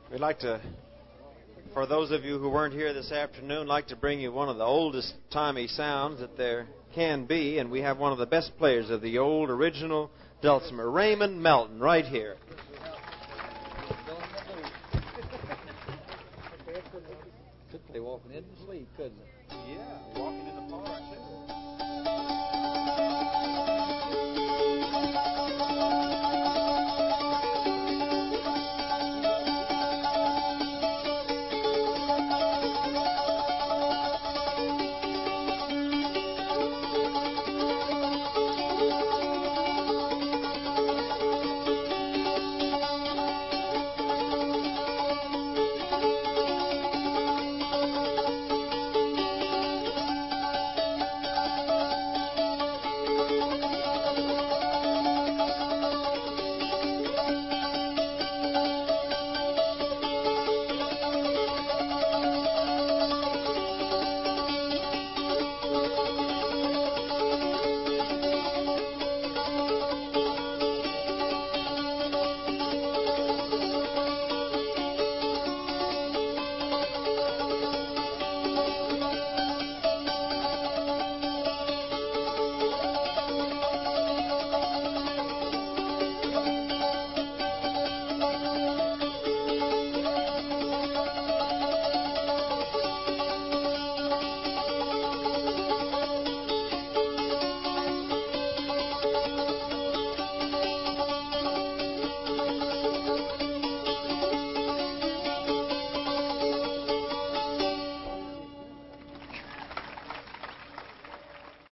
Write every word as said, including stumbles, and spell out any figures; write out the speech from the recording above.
We'd like to, for those of you who weren't here this afternoon, like to bring you one of the oldest timey sounds that there can be, and we have one of the best players of the old original dulcimer, Raymond Melton, right here. Could play walking in the sleep, couldn't it? Yeah, walking